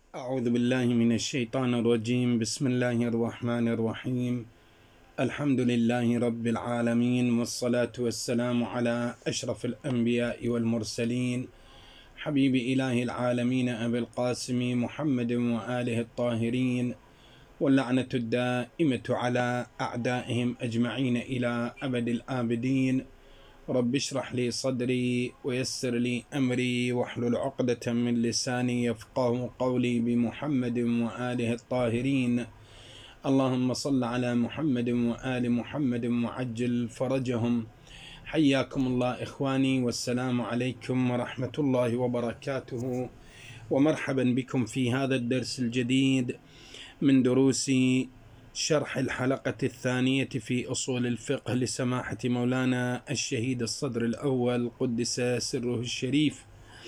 أعوذ بالله من الشيطان الرجيم. بسم الله الرحمن الرحيم. الحمد لله رب العالمين، والصلاة والسلام على أشرف الأنبياء والمرسلين، حبيب إله العالمين أبي القاسم محمد وآله الطاهرين، واللعنة الدائمة على أعدائهم أجمعين إلى أبد الآبدين. رب اشرح لي صدري ويسر لي أمري واحلل عقدة من لساني يفقه قولي، بمحمد وآله الطاهرين. اللهم صل على محمد وآل محمد وعجل فرجهم. حياكم الله إخواني، والسلام عليكم ورحمة الله وبركاته، ومرحبا بكم في هذا الدرس الجديد من دروس شرح الحلقة الثانية في أصول الفقه لسماحة مولانا الشهيد الصدر الأول قدس سره الشريف.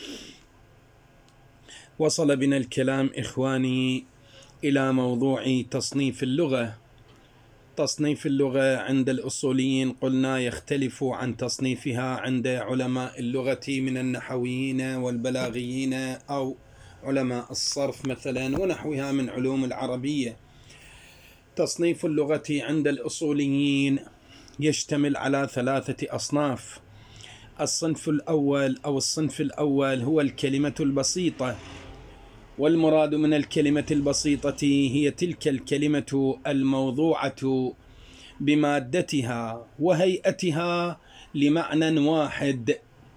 وصل بنا الكلام إخواني إلى موضوع تصنيف اللغة. تصنيف اللغة عند الأصوليين قلنا يختلف عن تصنيفها عند علماء اللغة من النحويين والبلاغيين أو علماء الصرف مثلا ونحوها من علوم العربية. تصنيف اللغة عند الأصوليين يشتمل على 3 أصناف. الصنف الأول هو الكلمة البسيطة، والمراد من الكلمة البسيطة هي تلك الكلمة الموضوعة بمادتها وهيئتها لمعنى واحد،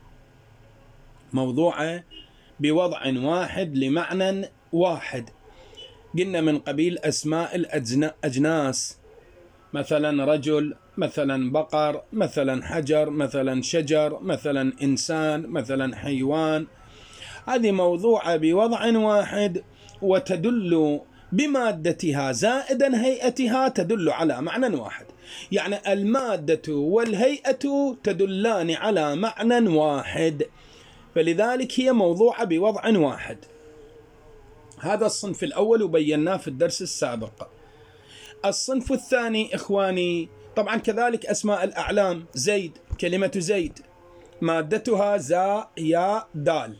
موضوعة بوضع واحد لمعنى واحد. قلنا من قبيل أسماء الأجناس، مثلا رجل، مثلا بقر، مثلا حجر، مثلا شجر، مثلا إنسان، مثلا حيوان. هذه موضوعة بوضع واحد وتدل بمادتها زائدا هيئتها تدل على معنى واحد، يعني المادة والهيئة تدلان على معنى واحد، فلذلك هي موضوعة بوضع واحد. هذا الصنف الأول وبيناه في الدرس السابق. الصنف الثاني إخواني طبعا كذلك أسماء الأعلام، زيد، كلمة زيد مادتها زاء ياء دال.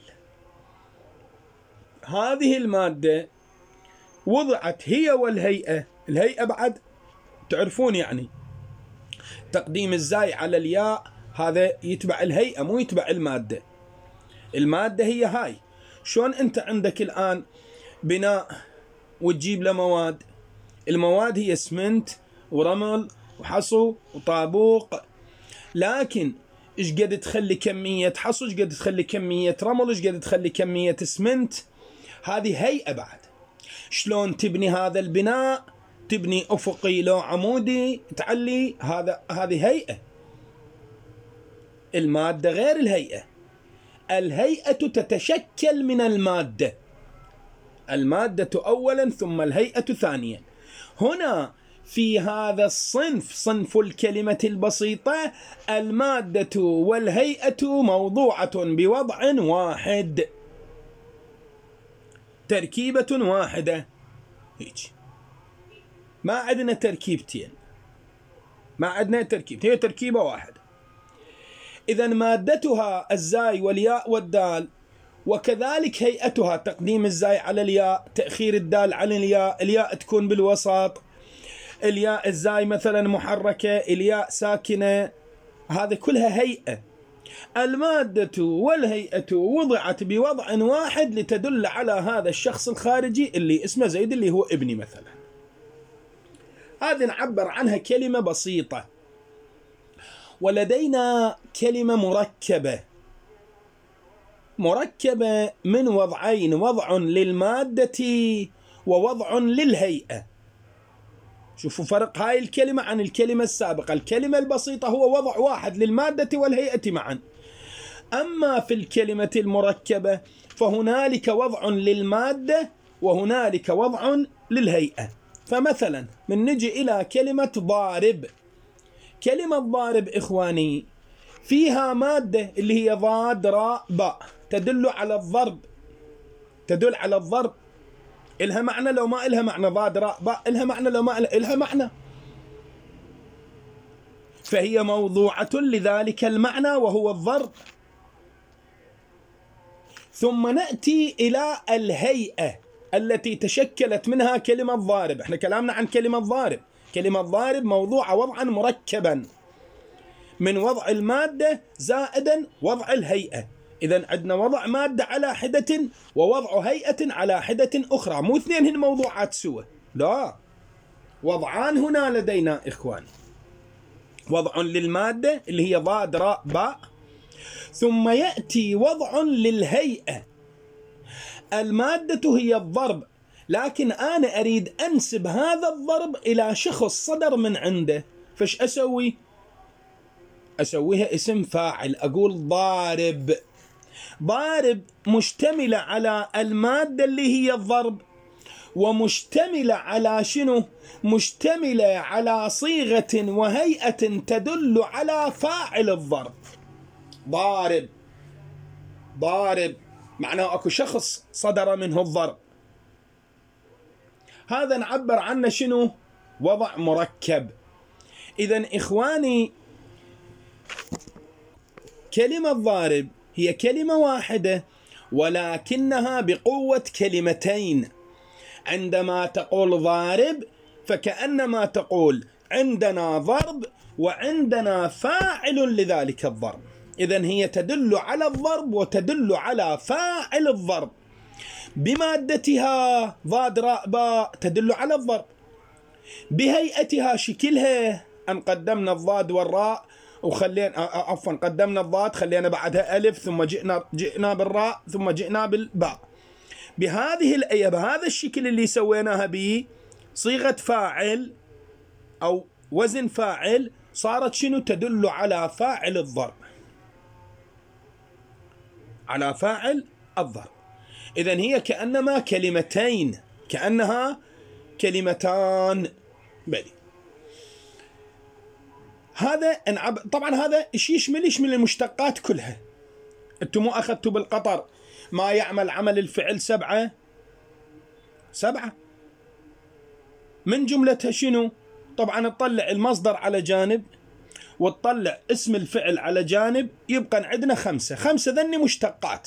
هذه المادة وضعت هي والهيئة. الهيئة بعد تعرفون يعني تقديم الزاي على الياء هذا يتبع الهيئة مو يتبع المادة. المادة هي هاي. شلون أنت عندك الآن بناء وتجيب له مواد، المواد هي اسمنت ورمل وحصو وطابوق، لكن ايش قد تخلي كمية حصو، ايش قد تخلي كمية رمل، ايش قد تخلي كمية اسمنت. هذه هيئة بعد. شلون تبني هذا البناء، تبني أفقي لو عمودي تعلي، هذه هيئة. المادة غير الهيئة. الهيئة تتشكل من المادة، المادة أولا ثم الهيئة ثانيا. هنا في هذا الصنف، صنف الكلمة البسيطة، المادة والهيئة موضوعة بوضع واحد، تركيبة واحدة. هيك ما عندنا تركيبتين، ما عندنا تركيبتين، هي تركيبة واحدة. إذا مادتها الزاي والياء والدال، وكذلك هيئتها تقديم الزاي على الياء، تأخير الدال عن الياء، الياء تكون بالوسط، الياء الزاي مثلا محركة، الياء ساكنة، هذا كلها هيئة. المادة والهيئة وضعت بوضع واحد لتدل على هذا الشخص الخارجي اللي اسمه زيد اللي هو ابني مثلا. هذه نعبر عنها كلمة بسيطة. ولدينا كلمة مركبة من وضعين، وضع للمادة ووضع للهيئة. شوفوا فرق هاي الكلمة عن الكلمة السابقة. الكلمة البسيطة هو وضع واحد للمادة والهيئة معا، أما في الكلمة المركبة فهنالك وضع للمادة وهنالك وضع للهيئة. فمثلا من نجي إلى كلمة ضارب. كلمة ضارب إخواني فيها مادة اللي هي ضاد راء باء، تدل على الضرب، تدل على الضرب. إلها معنى لو ما إلها معنى، ضاد راء باء إلها معنى لو ما إلها معنى، فهي موضوعة لذلك المعنى وهو الضرب. ثم نأتي إلى الهيئة. التي تشكلت منها كلمة ضارب. احنا كلامنا عن كلمة ضارب. كلمة ضارب موضوعة وضعا مركبا من وضع المادة زائدا وضع الهيئة. إذن عندنا وضع مادة على حدة ووضع هيئة على حدة أخرى، مو اثنين هن موضوعات سوى، لا، وضعان هنا لدينا إخوان. وضع للمادة اللي هي ضاد راء باء، ثم يأتي وضع للهيئة. المادة هي الضرب، لكن أنا أريد أنسب هذا الضرب إلى شخص صدر من عنده، فش أسوي؟ أسويها اسم فاعل، أقول ضارب. ضارب مشتملة على المادة اللي هي الضرب، ومشتملة على شنو؟ مشتملة على صيغة وهيئة تدل على فاعل الضرب. ضارب، ضارب معناه أكو شخص صدر منه الضرب. هذا نعبر عنه شنو؟ وضع مركب. إذن إخواني، كلمة ضارب هي كلمة واحدة ولكنها بقوة كلمتين. عندما تقول ضارب فكأنما تقول عندنا ضرب وعندنا فاعل لذلك الضرب. إذن هي تدل على الضرب وتدل على فاعل الضرب بمادتها ضاد راء باء تدل على الضرب، بهيئتها شكلها أن قدمنا الضاد والراء وخلينا عفوا قدمنا الضاد خلينا بعدها ألف، ثم جئنا بالراء، ثم جئنا بالباء. بهذه الآية بهذا الشكل اللي سويناها به صيغة فاعل أو وزن فاعل، صارت شنو؟ تدل على فاعل الضرب، على فاعل الضرب. إذن هي كأنما كلمتين، كأنها كلمتان. بلي هذا طبعا هذا يشمل المشتقات كلها. انتم مو أخذتوا بالقطر ما يعمل عمل الفعل سبعة من جملتها شنو؟ طبعا تطلع المصدر على جانب وتطلع اسم الفعل على جانب، يبقى عندنا خمسة ذني مشتقات،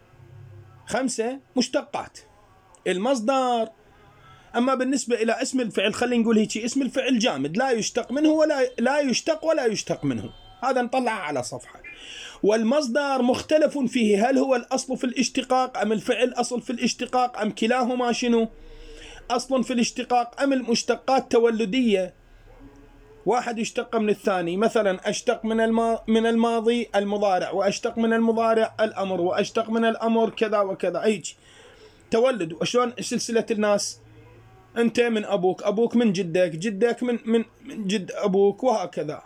5 مشتقات المصدر. أما بالنسبة إلى اسم الفعل خلينا نقول هيك، اسم الفعل جامد لا يشتق منه ولا يشتق منه، هذا نطلعه على صفحة. والمصدر مختلف فيه، هل هو الأصل في الاشتقاق أم الفعل أصل في الاشتقاق أم كلاهما شنو؟ أصل في الاشتقاق أم المشتقات تولدية، واحد يشتق من الثاني. مثلا أشتق من الماضي المضارع، وأشتق من المضارع الأمر، وأشتق من الأمر كذا وكذا، هيك تولد. وشلون سلسلة الناس؟ أنت من أبوك، أبوك من جدك، جدك من جد أبوك، وهكذا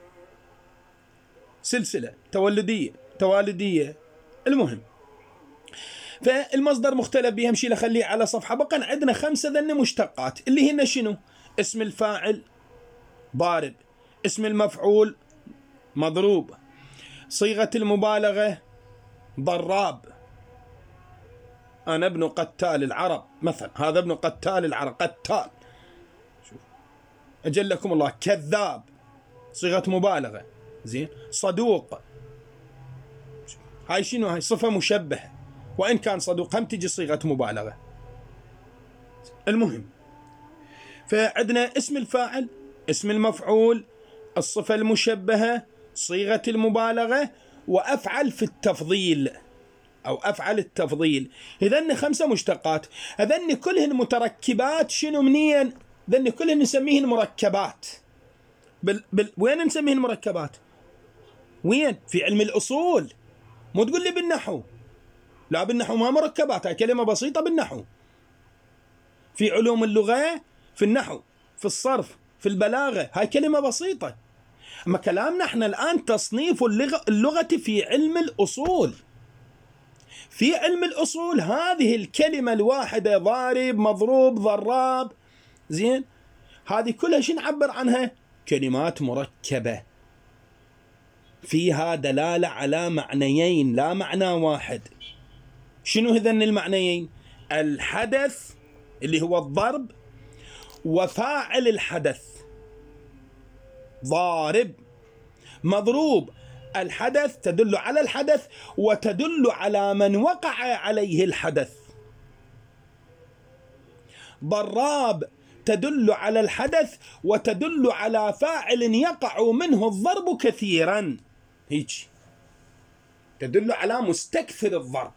سلسلة توالدية. المهم، فالمصدر مختلف بهم شيء خليه على صفحة. بقى عندنا 5 ذن مشتقات اللي هن شنو؟ اسم الفاعل ضارب، اسم المفعول مضروب، صيغة المبالغة ضراب. أنا ابن قتال العرب مثلا، هذا ابن قتال العرب، قتال. شوف أجلكم الله. كذاب صيغة مبالغة، زين. صدوق، هاي شنو؟ هاي صفة مشبهة، وإن كان صدوق هم تجي صيغة مبالغة. المهم، فعندنا اسم الفاعل، اسم المفعول، الصفة المشبهة، صيغة المبالغة، وأفعل في التفضيل أو أفعل التفضيل. إذن 5 مشتقات، هذن كلهن متركبات. شنو منين؟ ذن كلهن نسميهن مركبات. وين نسميهن مركبات؟ وين؟ في علم الأصول. مو تقول لي بالنحو، لا، بالنحو ما مركبات، هاي كلمة بسيطة بالنحو. في علوم اللغة، في النحو، في الصرف، في البلاغة، هاي كلمة بسيطة. أما كلامنا احنا الآن تصنيف اللغة في علم الأصول. في علم الأصول هذه الكلمة الواحدة ضارب، مضروب، ضراب، زين، هذه كلها شو نعبر عنها؟ كلمات مركبة فيها دلالة على معنيين لا معنى واحد. شنو هذن المعنيين؟ الحدث اللي هو الضرب، وفاعل الحدث. ضارب، مضروب، الحدث تدل على الحدث وتدل على من وقع عليه الحدث. ضراب تدل على الحدث وتدل على فاعل يقع منه الضرب كثيرا، هيك تدل على مستكثر الضرب.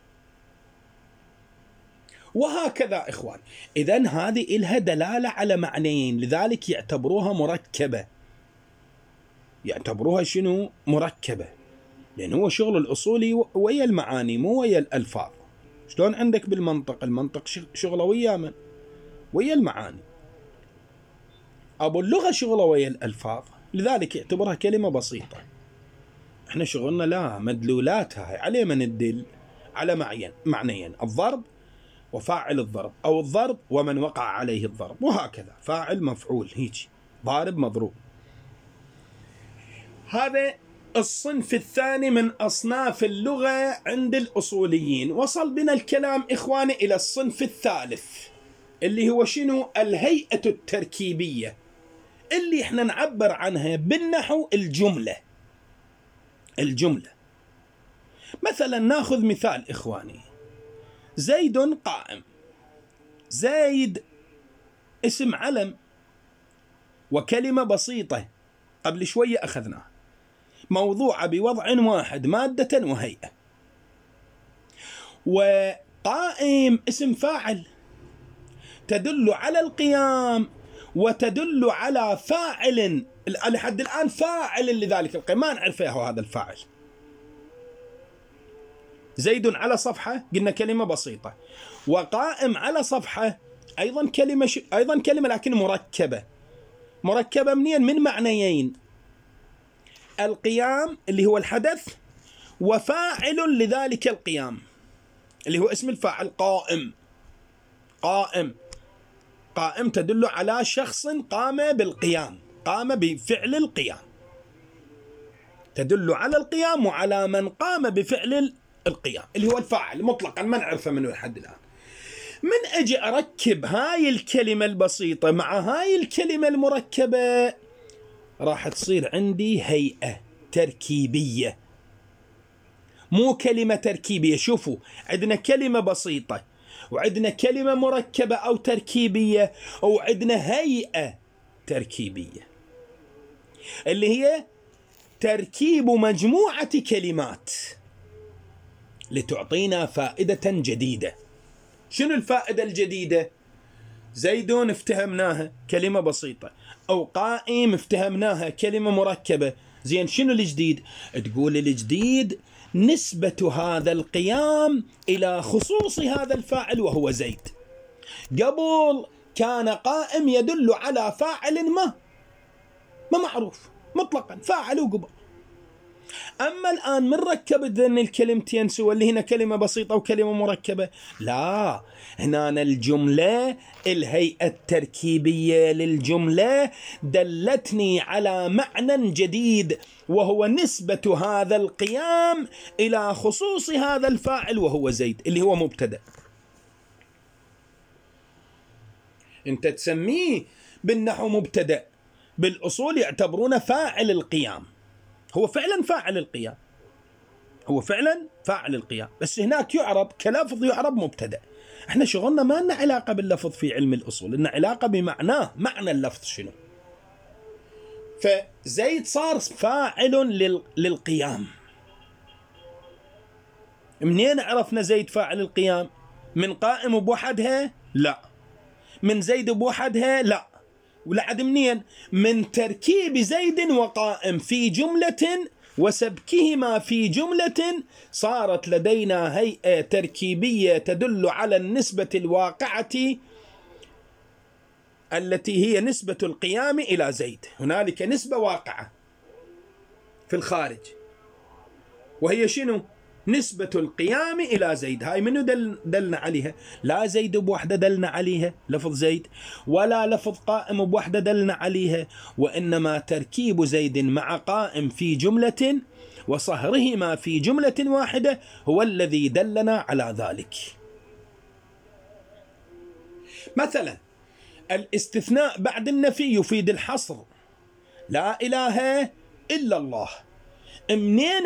وهكذا إخوان. إذن هذه إلها دلالة على معنيين، لذلك يعتبروها مركبة. يعتبروها شنو؟ مركبة، لأن هو شغل الأصولي ويا المعاني مو ويا الألفاظ. شلون عندك بالمنطق؟ المنطق شغله ويا من؟ ويا المعاني. أبو اللغة شغله ويا الألفاظ، لذلك يعتبرها كلمة بسيطة. احنا شغلنا لا، مدلولاتها على من الدل على معنيين: الضرب وفاعل الضرب، أو الضرب ومن وقع عليه الضرب، وهكذا فاعل مفعول، هيك ضارب مضروب. هذا الصنف الثاني من أصناف اللغة عند الأصوليين. وصل بنا الكلام إخواني إلى الصنف الثالث اللي هو شنو؟ الهيئة التركيبية، اللي احنا نعبر عنها بالنحو الجملة. الجملة مثلا ناخذ مثال إخواني: زيد قائم. زيد اسم علم وكلمة بسيطة قبل شوية أخذناها، موضوعة بوضع واحد، مادة وهيئة. وقائم اسم فاعل تدل على القيام وتدل على فاعل لحد الآن فاعل لذلك القيام ما نعرفه هذا الفاعل. زيد على صفحة قلنا كلمة بسيطة، وقائم على صفحة أيضا كلمة لكن مركبة. مركبة منين؟ من معنيين: القيام اللي هو الحدث، وفاعل لذلك القيام اللي هو اسم الفاعل قائم. قائم قائم تدل على شخص قام بالقيام، قام بفعل القيام، تدل على القيام وعلى من قام بفعل القيام اللي هو الفاعل مطلقا ما نعرفه منه لحد الآن. من أجي أركب هاي الكلمة البسيطة مع هاي الكلمة المركبة راح تصير عندي هيئة تركيبية، مو كلمة تركيبية. شوفوا، عندنا كلمة بسيطة وعندنا كلمة مركبة أو تركيبية، وعندنا هيئة تركيبية اللي هي تركيب مجموعة كلمات لتعطينا فائدة جديدة. شنو الفائدة الجديدة؟ زيد افتهمناها كلمة بسيطة، أو قائم افتهمناها كلمة مركبة. زين، شنو الجديد؟ تقول الجديد نسبة هذا القيام إلى خصوص هذا الفاعل وهو زيد. قبل كان قائم يدل على فاعل ما معروف مطلقا، فاعل وقبل. أما الآن من ركبت ذن الكلمتين سوى اللي هنا كلمة بسيطة وكلمة مركبة، لا، هنا الجملة الهيئة التركيبية للجملة دلتني على معنى جديد، وهو نسبة هذا القيام إلى خصوص هذا الفاعل وهو زيد اللي هو مبتدأ. انت تسميه بالنحو مبتدأ، بالأصول يعتبرونه فاعل القيام. هو فعلا فاعل القيام، هو فعلا فاعل القيام، بس هناك يعرب كلفظ، يعرب مبتدأ. احنا شغلنا ما لنا علاقة باللفظ في علم الأصول، لنا علاقة بمعناه، معنى اللفظ شنو. فزيد صار فاعل للقيام. منين عرفنا زيد فاعل القيام؟ من قائم بوحدها؟ لا. من زيد بوحدها؟ لا. ولعد منين؟ من تركيب زيد وقائم في جملة وسبكهما في جملة صارت لدينا هيئة تركيبية تدل على النسبة الواقعة التي هي نسبة القيام إلى زيد. هنالك نسبة واقعة في الخارج، وهي شنو؟ نسبة القيام إلى زيد. هاي منو دلنا عليها؟ لا زيد بوحدة دلنا عليها لفظ زيد، ولا لفظ قائم بوحدة دلنا عليها، وإنما تركيب زيد مع قائم في جملة وصهرهما في جملة واحدة هو الذي دلنا على ذلك. مثلا الاستثناء بعد النفي يفيد الحصر. لا إله إلا الله. منين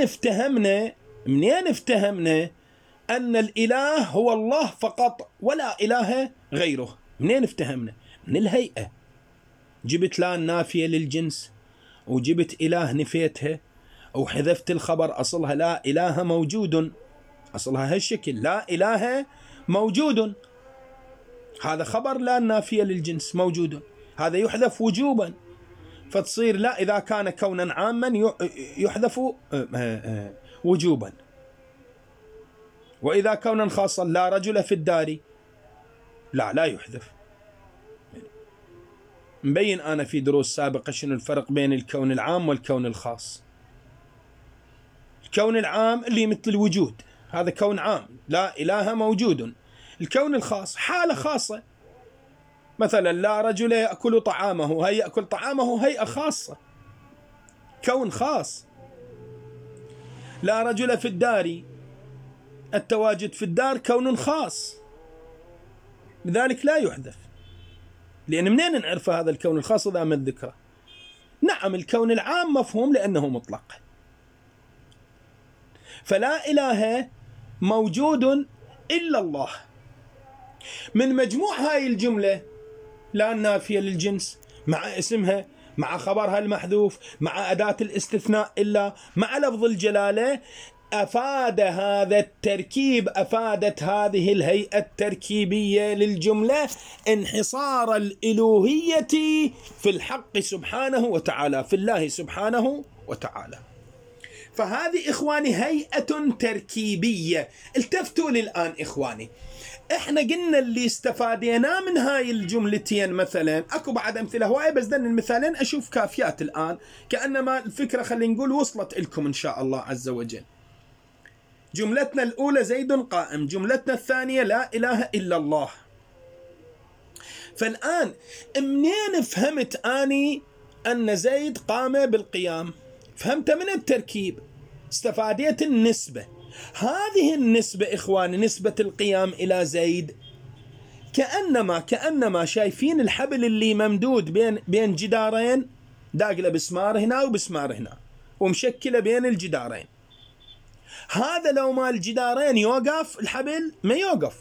افتهمنا أن الإله هو الله فقط ولا إله غيره؟ منين افتهمنا؟ من الهيئة. جبت لا نافية للجنس، وجبت إله نفيتها، وحذفت الخبر أصلها لا إله موجود، أصلها هالشكل لا إله موجود، هذا خبر لا نافية للجنس موجود، هذا يحذف وجوبا، فتصير لا إذا كان كونا عاما يحذف وجوبا، وإذا كونا خاصا لا رجل في الدار لا يحذف. مبين أنا في دروس سابقة شنو الفرق بين الكون العام والكون الخاص. الكون العام اللي مثل الوجود، هذا كون عام لا إله موجود. الكون الخاص حالة خاصة، مثلا لا رجل يأكل طعامه، هي يأكل طعامه هيئة خاصة، كون خاص. لا رجل في الدار، التواجد في الدار كون خاص، لذلك لا يحذف. لأن منين نعرف هذا الكون الخاص إذا ما ذكره؟ نعم الكون العام مفهوم لأنه مطلق. فلا إله موجود إلا الله. من مجموع هاي الجملة لا النافية للجنس مع اسمها مع خبرها المحذوف مع أداة الاستثناء إلا مع لفظ الجلالة، أفاد هذا التركيب، أفادت هذه الهيئة التركيبية للجملة انحصار الإلوهية في الحق سبحانه وتعالى، في الله سبحانه وتعالى. فهذه إخواني هيئة تركيبية. التفتوا لي الآن إخواني، إحنا قلنا اللي استفادينا من هاي الجملتين، مثلا أكو بعد أمثلة هواية بس دن المثالين أشوف كافيات الآن، كأنما الفكرة خلينا نقول وصلت لكم إن شاء الله عز وجل. جملتنا الأولى زيد قائم، جملتنا الثانية لا إله إلا الله. فالآن منين فهمت أني أن زيد قام بالقيام؟ فهمت من التركيب، استفاديت النسبة. هذه النسبة إخواني نسبة القيام إلى زيد، كأنما شايفين الحبل اللي ممدود بين جدارين، داقله بسمار هنا وبسمار هنا ومشكلة بين الجدارين. هذا لو ما الجدارين يوقف الحبل ما يوقف،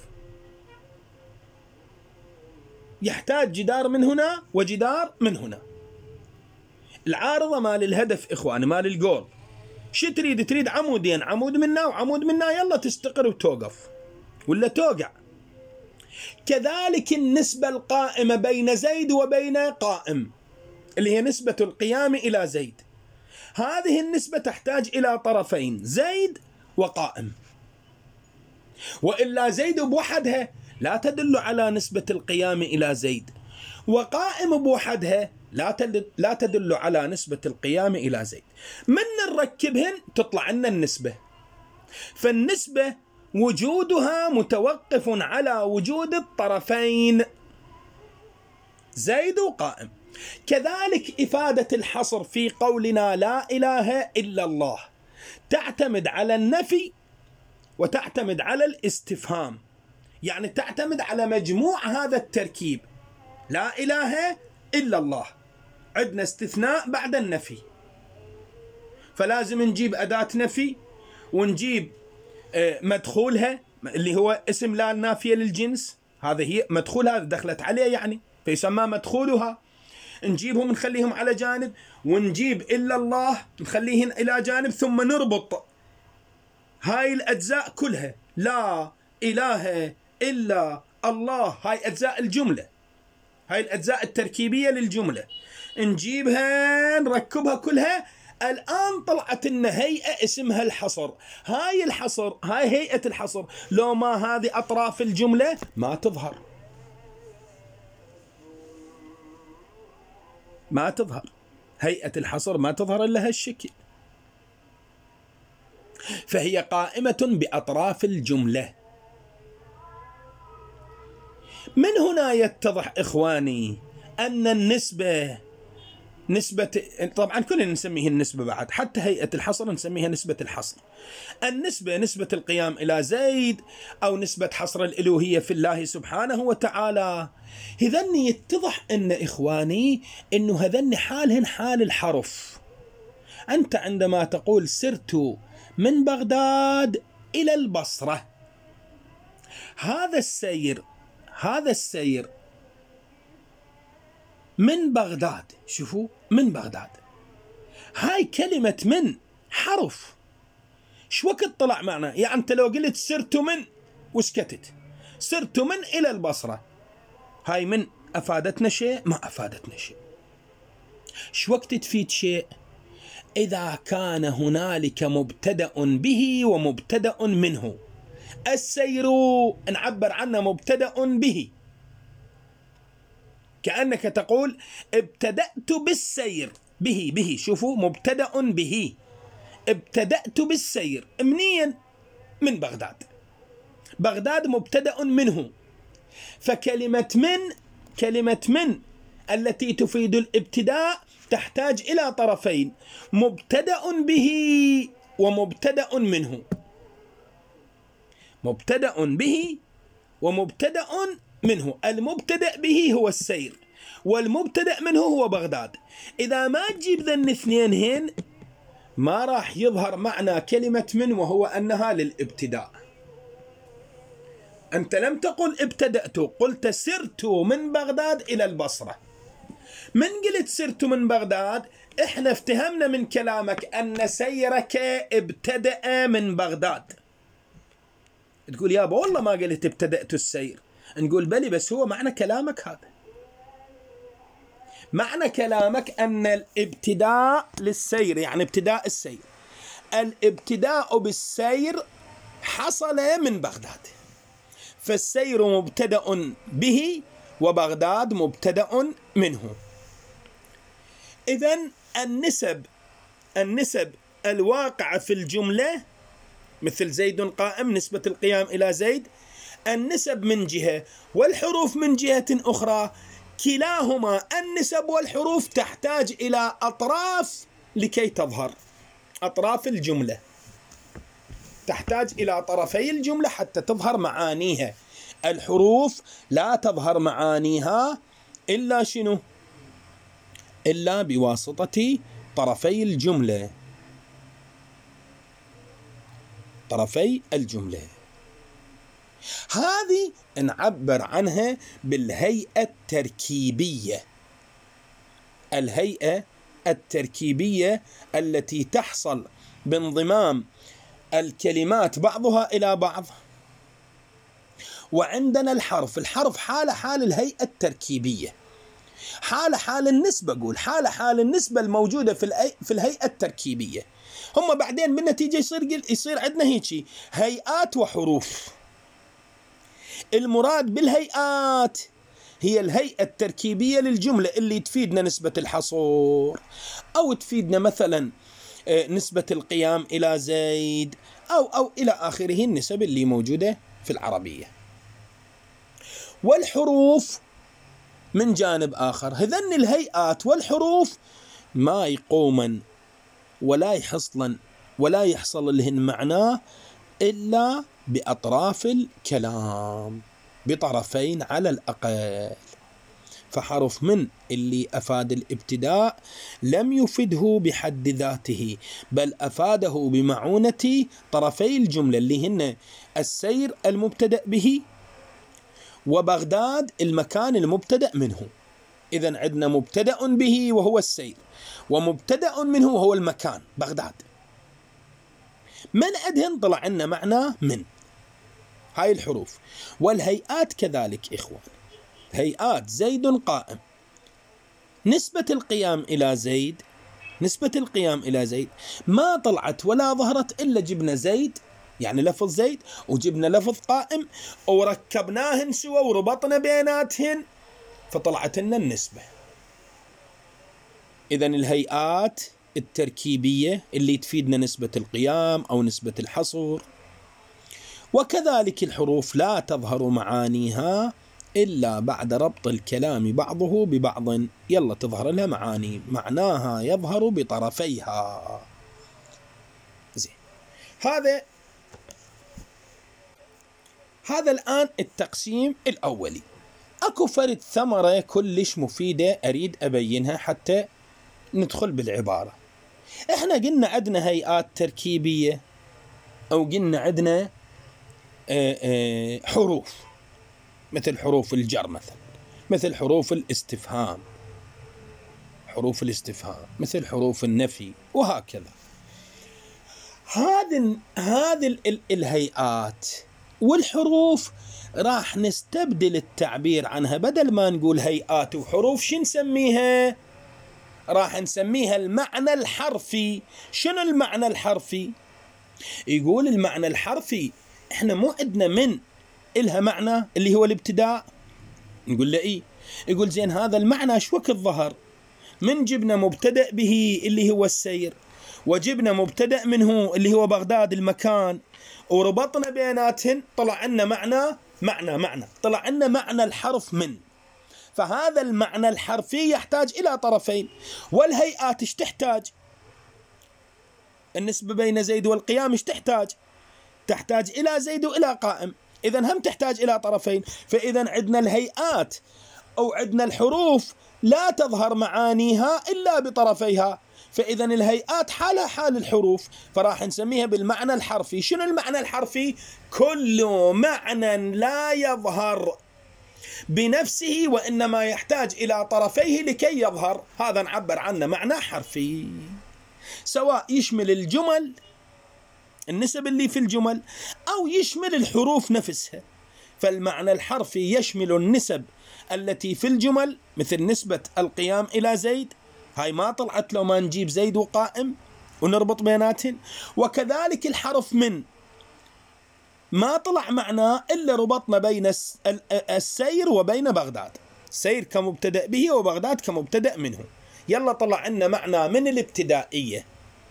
يحتاج جدار من هنا وجدار من هنا. العارضة مال الهدف إخواني، مال الجول، شو تريد؟ تريد عمودين، عمود منا وعمود منا، يلا تستقر وتوقف ولا توقع. كذلك النسبة القائمة بين زيد وبين قائم اللي هي نسبة القيام إلى زيد، هذه النسبة تحتاج إلى طرفين، زيد وقائم، وإلا زيد بوحدها لا تدل على نسبة القيام إلى زيد، وقائم بوحدها لا تدل على نسبة القيام إلى زيد. من نركبهن تطلع لنا النسبة. فالنسبة وجودها متوقف على وجود الطرفين زيد وقائم. كذلك إفادة الحصر في قولنا لا إله إلا الله تعتمد على النفي وتعتمد على الاستفهام، يعني تعتمد على مجموع هذا التركيب. لا إله إلا الله عندنا استثناء بعد النفي، فلازم نجيب أداة نفي ونجيب مدخولها اللي هو اسم لا النافية للجنس، هذا هي مدخولها دخلت عليه يعني فيسمى مدخولها، نجيبهم نخليهم على جانب، ونجيب إلا الله نخليهن إلى جانب، ثم نربط هاي الأجزاء كلها لا إله إلا الله، هاي أجزاء الجملة، هاي الأجزاء التركيبية للجملة نجيبها نركبها كلها. الآن طلعت لنا هيئة اسمها الحصر. هاي الحصر، هاي هيئة الحصر، لو ما هذه أطراف الجملة ما تظهر، ما تظهر هيئة الحصر، ما تظهر إلا هالشكل. فهي قائمة بأطراف الجملة. من هنا يتضح إخواني أن النسبة نسبة، طبعا كلنا نسميه النسبة بعد، حتى هيئة الحصر نسميها نسبة الحصر. النسبة نسبة القيام إلى زيد أو نسبة حصر الإلوهية في الله سبحانه وتعالى. هذن يتضح أن إخواني أنه هذن حالهن حال الحرف. أنت عندما تقول سرت من بغداد إلى البصرة، هذا السير من بغداد. شوفوا، من بغداد. هاي كلمة من حرف، شو وقت طلع معنا؟ يعني أنت لو قلت سرت من وسكتت، سرت من إلى البصرة، هاي من أفادتنا شيء؟ ما أفادتنا شيء. شو وقت تفيد شيء؟ إذا كان هنالك مبتدأ به ومبتدأ منه. السير نعبر عنه مبتدأ به، كأنك تقول ابتدأت بالسير. به شوفوا، مبتدأ به. ابتدأت بالسير منين؟ من بغداد. بغداد مبتدأ منه. فكلمة من التي تفيد الابتداء تحتاج إلى طرفين، مبتدأ به ومبتدأ منه. مبتدأ به ومبتدأ منه. المبتدأ به هو السير، والمبتدأ منه هو بغداد. إذا ما تجيب ذن الاثنين هين ما راح يظهر معنى كلمة من، وهو أنها للابتداء. أنت لم تقل ابتدأت، قلت سرت من بغداد إلى البصرة. من قلت سرت من بغداد، إحنا افتهمنا من كلامك أن سيرك ابتدأ من بغداد. تقول يابا والله ما قلت ابتدأت السير. نقول بلي، بس هو معنى كلامك هذا. معنى كلامك أن الابتداء للسير، يعني ابتداء السير، الابتداء بالسير حصل من بغداد، فالسير مبتدأ به وبغداد مبتدأ منه. إذن النسب الواقعة في الجملة مثل زيد قائم، نسبة القيام إلى زيد، النسب من جهة والحروف من جهة أخرى. كلاهما النسب والحروف تحتاج إلى أطراف لكي تظهر. أطراف الجملة تحتاج إلى طرفي الجملة حتى تظهر معانيها. الحروف لا تظهر معانيها إلا شنو؟ إلا بواسطة طرفي الجملة. طرفي الجملة هذه نعبر عنها بالهيئة التركيبية. الهيئة التركيبية التي تحصل بانضمام الكلمات بعضها إلى بعض. وعندنا الحرف حال الهيئة التركيبية، حال النسبة. قول حال النسبة الموجودة في الهيئة التركيبية. هم بعدين بالنتيجة يصير عندنا هيك هيئات وحروف. المراد بالهيئات هي الهيئة التركيبية للجملة اللي تفيدنا نسبة الحصور، أو تفيدنا مثلا نسبة القيام إلى زيد، أو إلى آخره النسب اللي موجودة في العربية. والحروف من جانب آخر، هذن الهيئات والحروف ما يقومن ولا يحصل لهن معناه إلا بأطراف الكلام، بطرفين على الأقل. فحرف من اللي أفاد الابتداء لم يفده بحد ذاته، بل أفاده بمعونة طرفي الجملة اللي هن السير المبتدأ به، وبغداد المكان المبتدأ منه. إذن عندنا مبتدأ به وهو السير، ومبتدأ منه وهو المكان بغداد. من عندهن طلع عنا معنى من هاي الحروف. والهيئات كذلك إخوان. هيئات زيد قائم، نسبة القيام إلى زيد ما طلعت ولا ظهرت إلا جبنا زيد، يعني لفظ زيد، وجبنا لفظ قائم وركبناهن سوا وربطنا بيناتهن فطلعت لنا النسبة. إذن الهيئات التركيبية اللي تفيدنا نسبة القيام أو نسبة الحصر. وكذلك الحروف لا تظهر معانيها إلا بعد ربط الكلام بعضه ببعض، يلا تظهر لها معاني، معناها يظهر بطرفيها. زين، هذا الآن التقسيم الأولي. أكو فرد ثمرة كلش مفيدة أريد أبينها حتى ندخل بالعبارة. إحنا قلنا عندنا هيئات تركيبية، أو قلنا عندنا حروف مثل حروف الجر، مثل حروف الاستفهام، حروف الاستفهام، مثل حروف النفي، وهكذا. هذه الهيئات والحروف راح نستبدل التعبير عنها، بدل ما نقول هيئات وحروف شو نسميها؟ راح نسميها المعنى الحرفي. شنو المعنى الحرفي؟ يقول المعنى الحرفي احنا مو عندنا من إلها معنى اللي هو الابتداء. نقول له ايه؟ يقول زين هذا المعنى شو وقت ظهر؟ من جبنا مبتدأ به اللي هو السير، وجبنا مبتدأ منه اللي هو بغداد المكان، وربطنا بيناتهن طلع لنا معنى طلع لنا معنى الحرف من. فهذا المعنى الحرفي يحتاج إلى طرفين. والهيئات ايش تحتاج؟ النسبة بين زيد والقيام ايش تحتاج إلى زيد وإلى قائم، إذا هم تحتاج إلى طرفين. فإذا عندنا الهيئات أو عندنا الحروف لا تظهر معانيها إلا بطرفيها، فإذا الهيئات حالها حال الحروف، فراح نسميها بالمعنى الحرفي. شنو المعنى الحرفي؟ كل معنى لا يظهر بنفسه وإنما يحتاج إلى طرفيه لكي يظهر، هذا نعبر عنه معنى حرفي، سواء يشمل الجمل، النسب اللي في الجمل، أو يشمل الحروف نفسها. فالمعنى الحرفي يشمل النسب التي في الجمل، مثل نسبة القيام إلى زيد، هاي ما طلعت لو ما نجيب زيد وقائم ونربط بيناتهن. وكذلك الحرف من ما طلع معناه إلا ربطنا بين السير وبين بغداد، سير كمبتدأ به وبغداد كمبتدأ منه، يلا طلع لنا معنى من الابتدائية.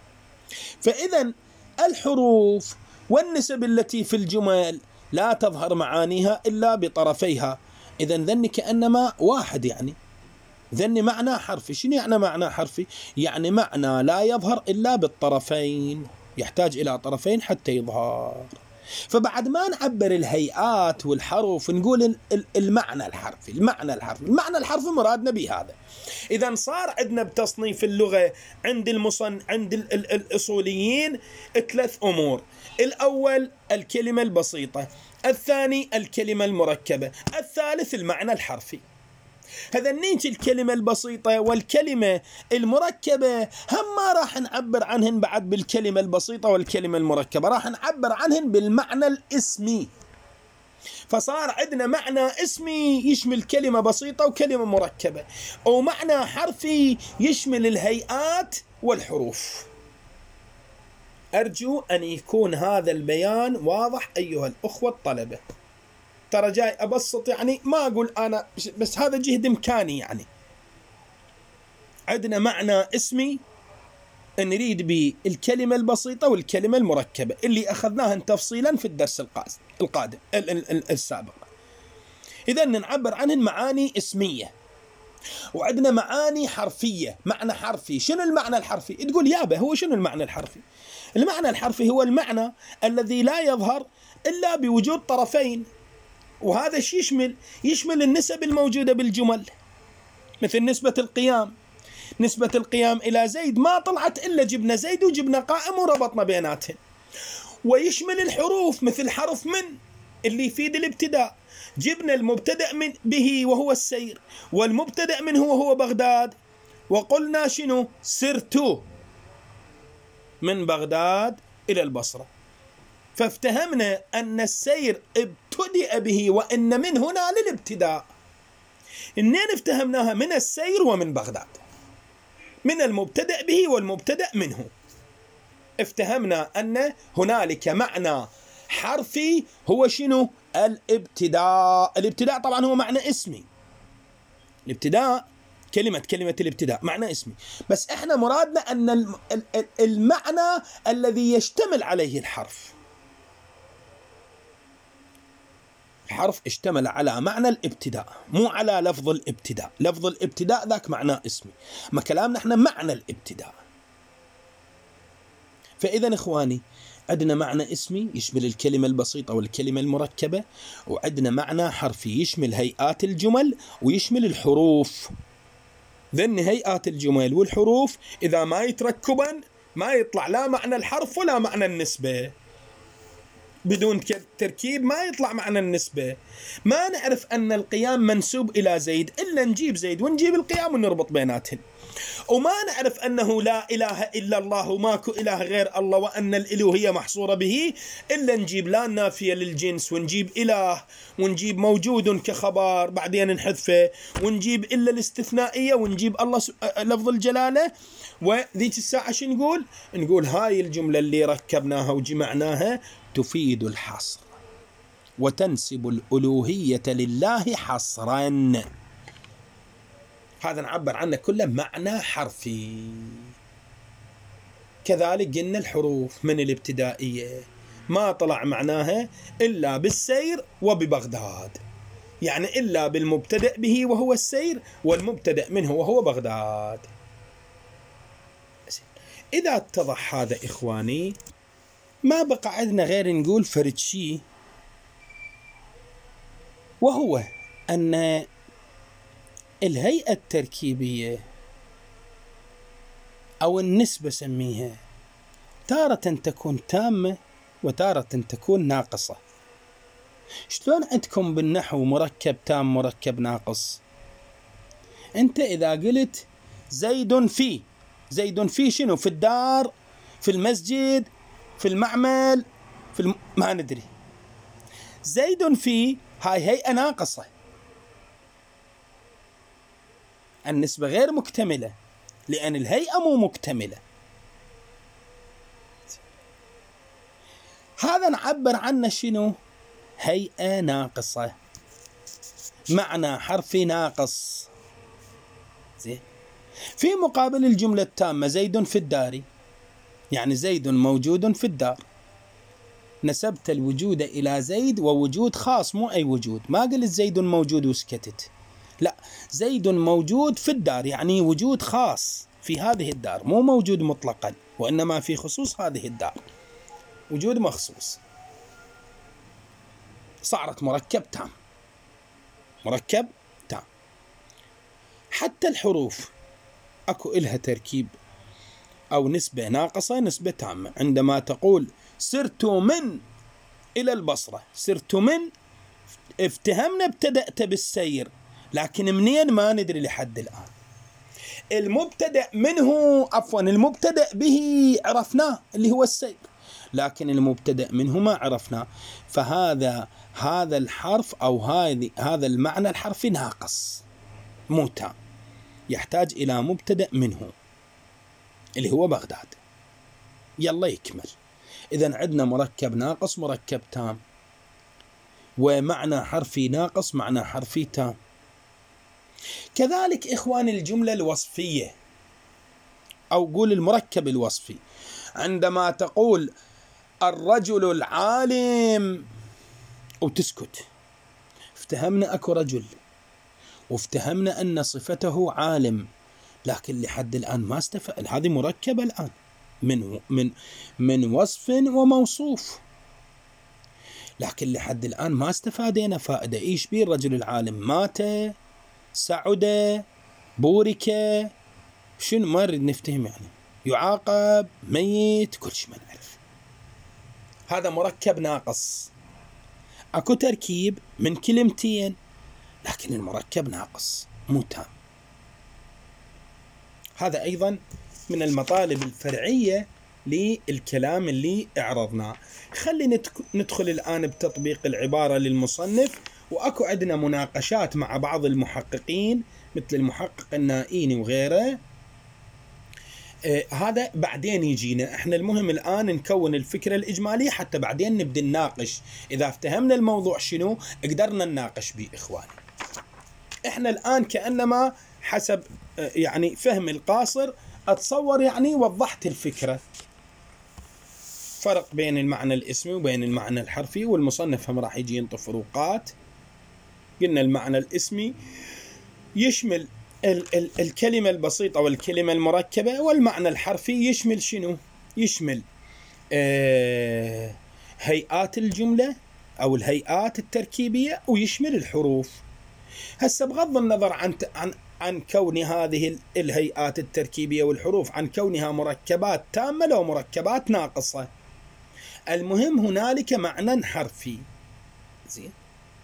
فإذا الحروف والنسب التي في الجمل لا تظهر معانيها إلا بطرفيها، إذا ذن كأنما واحد، يعني ذن معنى حرفي. شنو يعني معنى حرفي؟ يعني معنى لا يظهر إلا بالطرفين، يحتاج إلى طرفين حتى يظهر. فبعد ما نعبر الهيئات والحروف نقول المعنى الحرفي. المعنى الحرفي مرادنا به هذا. إذا صار عندنا بتصنيف اللغة عند الأصوليين 3 أمور: الأول الكلمة البسيطة، الثاني الكلمة المركبة، الثالث المعنى الحرفي. هذا نيجي الكلمة البسيطة والكلمة المركبة هم ما راح نعبر عنهن بعد بالكلمة البسيطة والكلمة المركبة، راح نعبر عنهن بالمعنى الاسمي. فصار عندنا معنى اسمي يشمل كلمة بسيطة وكلمة مركبة، أو معنى حرفي يشمل الهيئات والحروف. أرجو أن يكون هذا البيان واضح أيها الأخوة الطلبة. ترى جاي أبسط، يعني ما أقول أنا، بس هذا جهد إمكاني. يعني عندنا معنى اسمي نريد بالكلمة البسيطة والكلمة المركبة اللي أخذناها تفصيلا في الدرس القادم السابق. إذا نعبر عنهن معاني اسمية، وعندنا معاني حرفية. معنى حرفي، شنو المعنى الحرفي؟ تقول يابا هو شنو المعنى الحرفي؟ المعنى الحرفي هو المعنى الذي لا يظهر إلا بوجود طرفين، وهذا شو يشمل النسب الموجودة بالجمل، مثل نسبة القيام إلى زيد ما طلعت إلا جبنا زيد وجبنا قائم وربطنا بيناتهم. ويشمل الحروف مثل حرف من اللي يفيد الابتداء، جبنا المبتدأ من به وهو السير، والمبتدأ منه وهو بغداد، وقلنا شنو؟ سرت من بغداد إلى البصرة. فافتهمنا أن السير ابتدأ به وأن من هنا للابتداء. إنين افتهمناها من السير ومن بغداد، من المبتدأ به والمبتدأ منه. افتهمنا أن هنالك معنى حرفي هو شنو؟ الابتداء طبعا هو معنى اسمي. الابتداء كلمة الابتداء معنى اسمي، بس احنا مرادنا أن المعنى الذي يشتمل عليه الحرف اشتمل على معنى الابتداء، مو على لفظ الابتداء. لفظ الابتداء ذاك معناه اسمي، ما كلامنا احنا معنى الابتداء. فإذا إخواني عندنا معنى اسمي يشمل الكلمة البسيطة والكلمة المركبة، وعندنا معنى حرفي يشمل هيئات الجمل ويشمل الحروف. ذن هيئات الجمل والحروف إذا ما يتركبن ما يطلع لا معنى الحرف ولا معنى النسبة. بدون تركيب ما يطلع معنا النسبة. ما نعرف أن القيام منسوب إلى زيد إلا نجيب زيد ونجيب القيام ونربط بيناتهم. وما نعرف أنه لا إله إلا الله وماكو إله غير الله وأن الإلوهية محصورة به إلا نجيب لا النافية للجنس ونجيب إله ونجيب موجود كخبر بعدين نحذفه ونجيب إلا الاستثنائية ونجيب الله لفظ الجلالة. وذيك الساعة شو نقول هاي الجملة اللي ركبناها وجمعناها تفيد الحصر وتنسب الألوهية لله حصرا. هذا نعبر عنه كله معنى حرفي. كذلك قلنا الحروف من الابتدائية ما طلع معناها إلا بالسير وببغداد، يعني إلا بالمبتدأ به وهو السير والمبتدأ منه وهو بغداد. إذا اتضح هذا إخواني ما بقى عندنا غير نقول فرد شيء، وهو أن الهيئة التركيبية أو النسبة سميها تارة تكون تامة وتارة تكون ناقصة. شلون عندكم بالنحو مركب تام مركب ناقص؟ أنت إذا قلت زيد في شنو؟ في الدار، في المسجد، في المعمل، ما ندري. زيد في هاي هيئة ناقصة، النسبة غير مكتملة لأن الهيئة مو مكتملة. هذا نعبر عنه شنو؟ هيئة ناقصة، معنى حرفي ناقص. زين. في مقابل الجملة التامة زيد في الدار، يعني زيد موجود في الدار، نسبت الوجود إلى زيد ووجود خاص مو أي وجود. ما قلت زيد موجود وسكتت، لا، زيد موجود في الدار يعني وجود خاص في هذه الدار، مو موجود مطلقا وإنما في خصوص هذه الدار، وجود مخصوص. صارت مركب تام. حتى الحروف أكو إلها تركيب أو نسبة ناقصة نسبة تامة. عندما تقول سرت من إلى البصرة، سرت من افتهمنا ابتدأت بالسير، لكن منين ما ندري لحد الآن. المبتدأ به عرفناه اللي هو السير، لكن المبتدأ منه ما عرفناه. فهذا الحرف أو هذا المعنى الحرفي ناقص مو تام، يحتاج إلى مبتدأ منه اللي هو بغداد. يلا يكمل. إذن عندنا مركب ناقص مركب تام، ومعنى حرفي ناقص معنى حرفي تام. كذلك إخواني الجملة الوصفية أو قول المركب الوصفي، عندما تقول الرجل العالم وتسكت، افتهمنا أكو رجل وافتهمنا أن صفته عالم، لكن لحد الآن ما استفاد. هذه مركبة الآن من وصف وموصوف، لكن لحد الآن ما استفادنا فائدة. إيش بيه الرجل العالم؟ مات، سعد، بورك، شنو؟ ما نريد نفتهم، يعني يعاقب، ميت، كل شيء ما نعرف. هذا مركب ناقص. أكو تركيب من كلمتين لكن المركب ناقص مو تام. هذا أيضا من المطالب الفرعية للكلام اللي اعرضناه. خلي ندخل الآن بتطبيق العبارة للمصنف. وأكو عندنا مناقشات مع بعض المحققين مثل المحقق النائيني وغيره. هذا بعدين يجينا. احنا المهم الآن نكون الفكرة الإجمالية حتى بعدين نبدأ نناقش. إذا افتهمنا الموضوع شنو قدرنا نناقش به إخواني. احنا الآن كأنما حسب يعني فهم القاصر أتصور يعني وضحت الفكرة. فرق بين المعنى الاسمي وبين المعنى الحرفي، والمصنف هم راح يجي ينطي فروقات. قلنا المعنى الاسمي يشمل الكلمة البسيطة والكلمة المركبة، والمعنى الحرفي يشمل شنو؟ يشمل هيئات الجملة أو الهيئات التركيبية، ويشمل الحروف. هسه بغض النظر عن كون هذه الهيئات التركيبية والحروف عن كونها مركبات تامة أو مركبات ناقصة، المهم هنالك معنى حرفي. زين،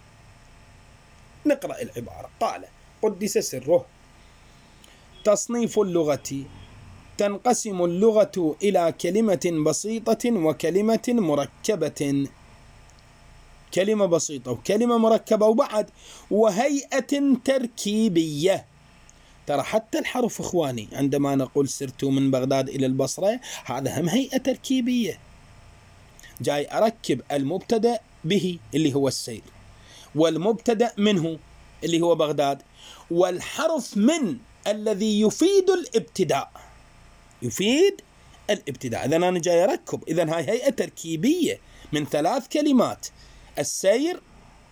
نقرأ العبارة. قال قدس سره: تصنيف اللغة: تنقسم اللغة إلى كلمة بسيطة وكلمة مركبة. كلمة بسيطة وكلمة مركبة، وبعد وهيئة تركيبية. ترى حتى الحرف إخواني عندما نقول سرت من بغداد إلى البصرة، هذا هم هيئة تركيبية. جاي أركب المبتدأ به اللي هو السير، والمبتدأ منه اللي هو بغداد، والحرف من الذي يفيد الابتداء، يفيد الابتداء. إذن أنا جاي أركب، إذن هاي هيئة تركيبية من 3 كلمات: السير،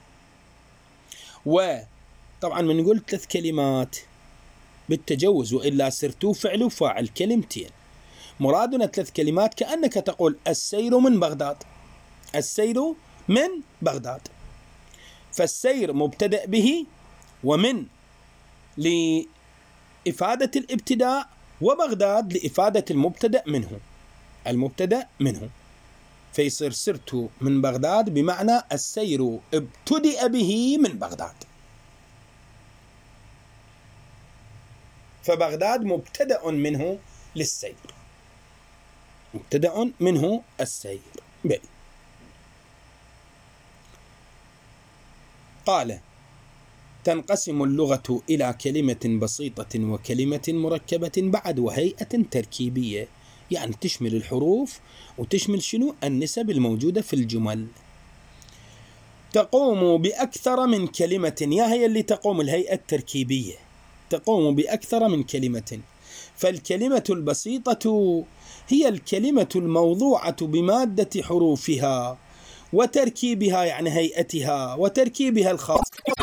وطبعا من نقول 3 كلمات بالتجوز، وإلا سرتو فعل وفاعل كلمتين. مرادنا 3 كلمات كأنك تقول السير من بغداد، السير من بغداد. فالسير مبتدأ به، ومن لإفادة الابتداء، وبغداد لإفادة المبتدأ منه، المبتدأ منه. فيصير سرت من بغداد بمعنى السير ابتدأ به من بغداد، فبغداد مبتدأ منه للسير، مبتدأ منه السير. بل قال تنقسم اللغة إلى كلمة بسيطة وكلمة مركبة بعد وهيئة تركيبية، يعني تشمل الحروف وتشمل شنو؟ النسب الموجودة في الجمل. تقوم بأكثر من كلمة، يا هي اللي تقوم الهيئة التركيبية، تقوم بأكثر من كلمة. فالكلمة البسيطة هي الكلمة الموضوعة بمادة حروفها وتركيبها، يعني هيئتها وتركيبها الخاص.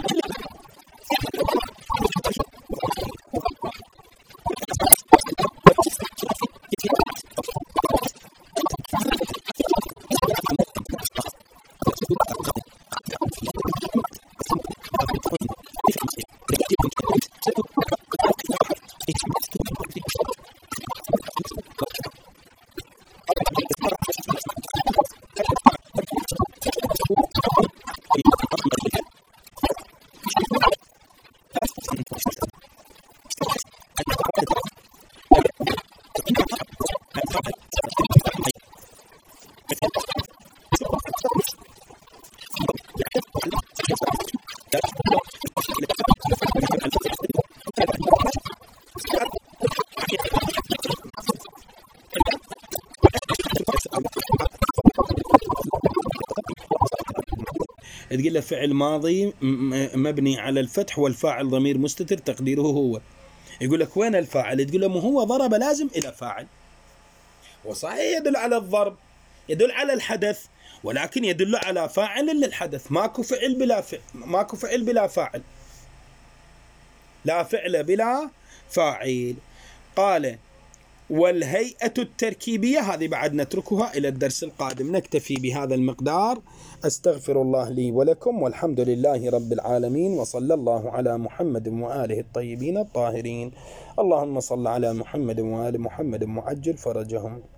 تقول له فعل ماضي مبني على الفتح والفاعل ضمير مستتر تقديره هو. يقول لك وين الفاعل؟ تقول له ما هو ضرب لازم إلى فاعل، وصحيح يدل على الضرب، يدل على الحدث، ولكن يدل على فاعل للحدث. ماكو فعل بلا فعل، ماكو فعل بلا فاعل، لا فعل بلا فاعل. قال والهيئة التركيبية هذه بعد نتركها إلى الدرس القادم. نكتفي بهذا المقدار. أستغفر الله لي ولكم، والحمد لله رب العالمين، وصلى الله على محمد وآله الطيبين الطاهرين. اللهم صل على محمد وآل محمد وعجل فرجهم.